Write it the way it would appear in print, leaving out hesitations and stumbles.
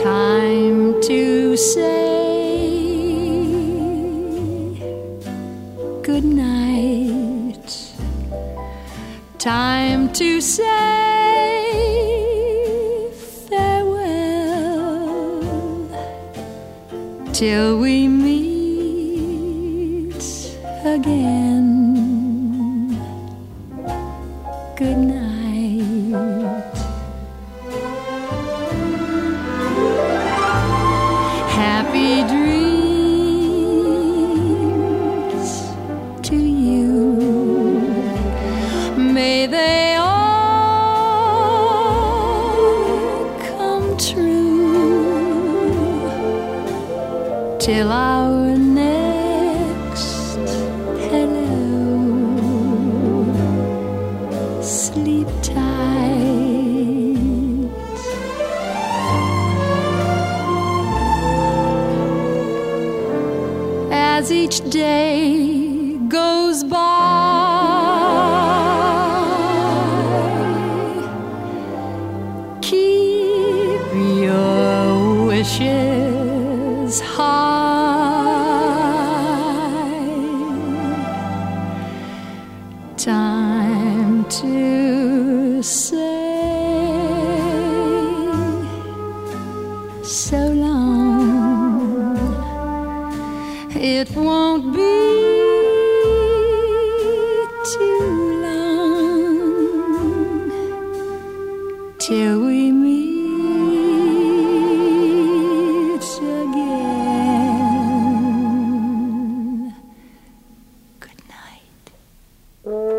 Time to say good night. Time to say farewell till we meet again. Good night. Happy dreams to you. May they all come true till our next hello. Sleep tight. As each day goes by, keep your wishes high. Time to say so long. It won't be too long till we meet again. Good night.